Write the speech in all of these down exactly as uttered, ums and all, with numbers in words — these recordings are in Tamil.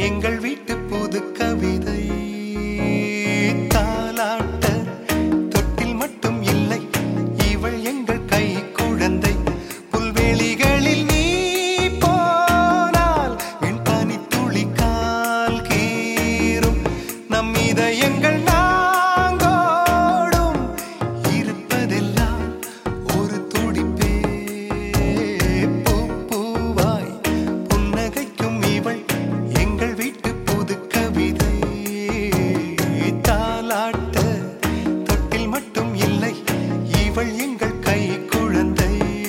எங்கள் வீட்டு புது கவிதை தாலாட்ட தொட்டில் மட்டும் இல்லை இவள் எங்கள் கை குழந்தை புல்வெளிகளில் நீ போனால் என் பனி துளி கால் கீறும் நம் இதயங்கள் நாங்கோடும் இருப்பதெல்லாம் ஒரு துடிப்பே பூ பூவாய் புன்னகைக்கும் இவள் எங்கள் வீட்டு புது கவிதை தாலாட்ட தொட்டில் மட்டும் இல்லை இவள் எங்கள் கை குழந்தை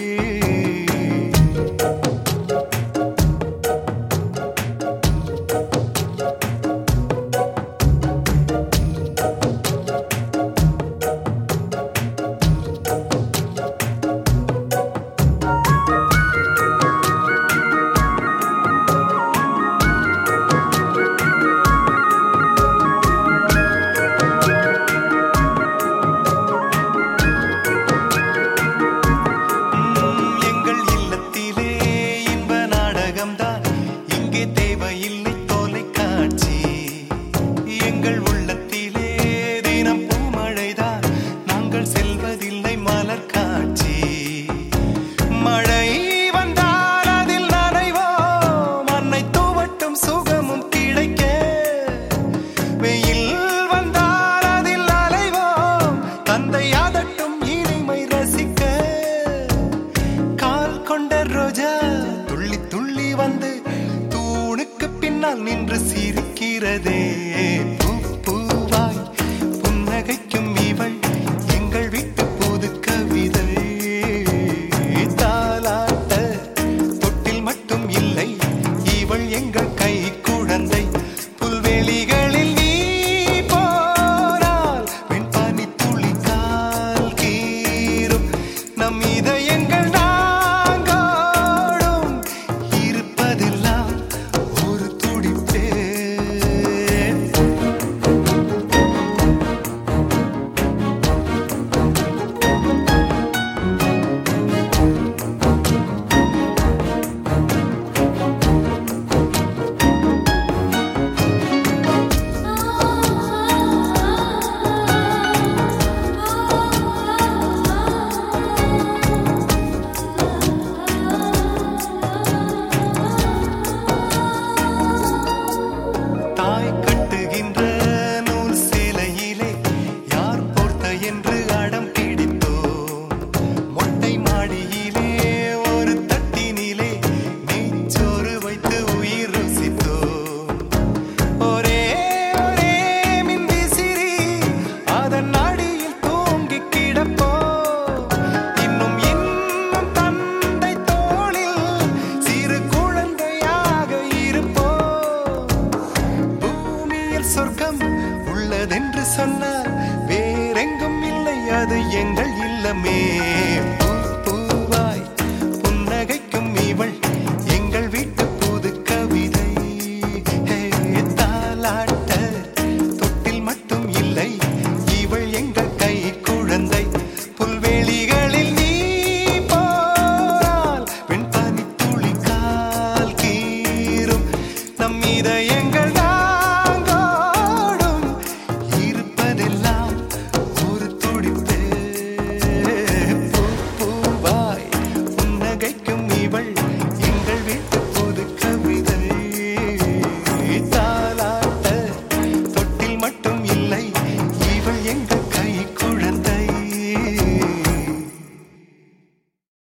தேவையில்லை தொலைக்காட்சி எங்கள் உள்ளத்திலே தினம் பூமழைதான் நாங்கள் செல்வதில்லை மலர் காட்சி மழை வந்தால் அதில் நனைவோம் அன்னை தூவட்டும் சுகமும் கிடைக்க வெயில் வந்தால் அதில் அலைவோம் தந்தை அதட்டும் இனிமை ரசிக்க கால் கொண்ட ரோஜா துள்ளி துள்ளி வந்து பின்னால் நின்று சிரிக்கிறதே பூ பூவாய் புன்னகைக்கும் இவள் எங்கள் வீட்டு புது கவிதை தாலாட்ட தொட்டில் மட்டும் இல்லை இவள் எங்கள் கை குழந்தை புல்வெளிகளில் நீ போனால் வெண் பனி துளி கால் கீறும் நம் இதயங்கள் நாங்கோடும் இருப்பதெல்லாம் சொர்க்கம் உள்ளதென்று சொன்னால் வேறெங்கும் இல்லை அது எங்கள் இல்லமே பூ பூவாய் புன்னகைக்கும் இவள் எங்கள் வீட்டு புது கவிதை தாலாட்ட தொட்டில் மட்டும் இல்லை இவள் எங்கள் கை குழந்தை புல்வெளிகளில் நீ போனால் வெண் பனி துளி கால் கீறும் நம் இதயங்கள் இவள்